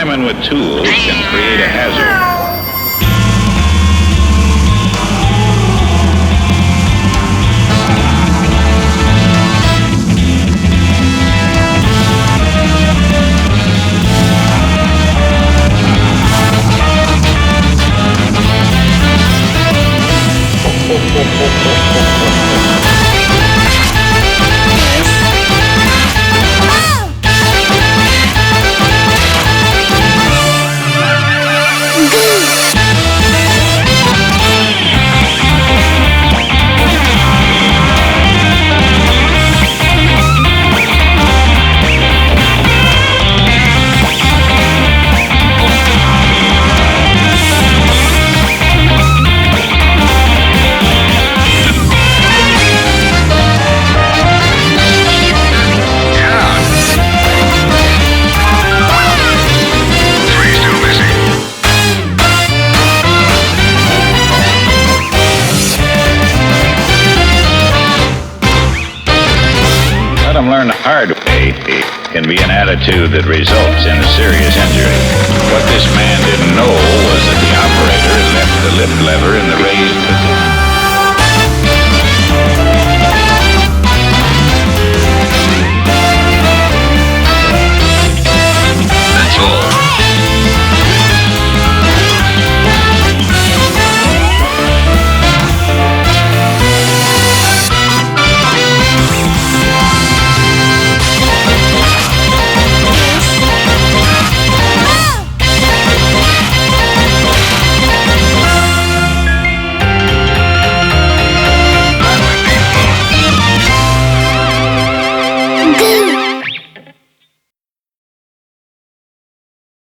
fireman with tools can create a hazard. Let them learn the hard way can be an attitude that results in a serious injury. What this man didn't know was that the operator had left the lift lever in the raised position.